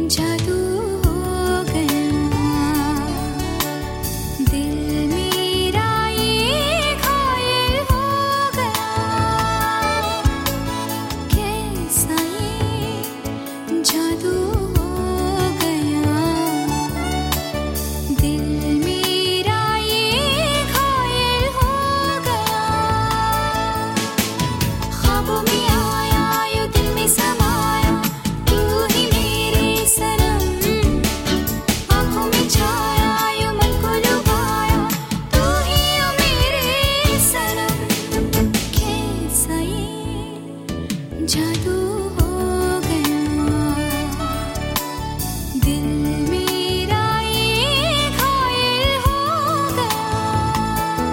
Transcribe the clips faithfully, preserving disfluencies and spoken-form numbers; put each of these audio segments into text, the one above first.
जादू हो गया दिल मेरा ये घायल हो गया कैसा ये जादू हो गया दिल मेरा ये घायल हो गया ख्वाबों में आया यूं दिल में समाया तू ही मेरे सनम आँखों में छाया यूं मन को लुभाया तू ही ओ मेरे सनम कैसा ये जादू हो गया दिल मेरा ये घायल हो गया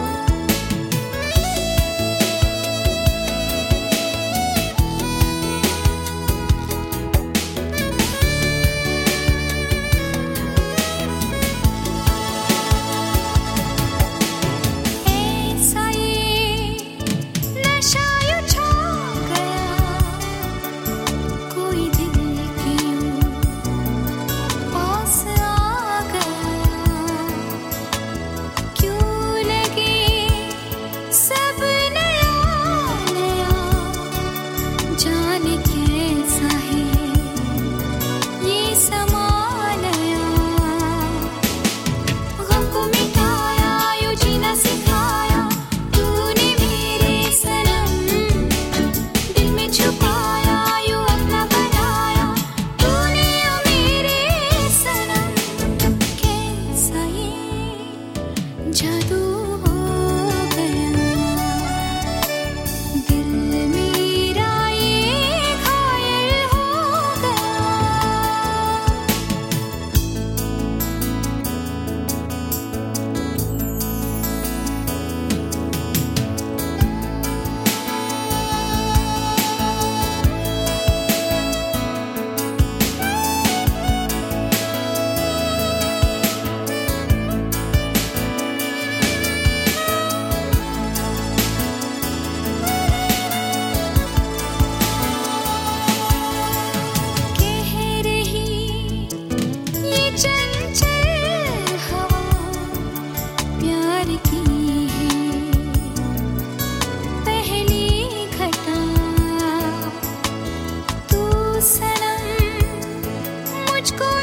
ऐसा ये नशा यूं छा गया कोई दिल के यूं पास आ गया क्यों लगे सब नया नया जाने कैसा है ये समा नया गम को मिटाया यूं जीना सिखाया तूने मेरे सनम दिल में छुपाया यूं अपना बनाया तूने ओ मेरे सनम कैसा ये जादू हो गया दिल मेरा ये घायल हो गया कह रही ये चंचल हवा प्यार की है पहली घटा तू सनम मुझको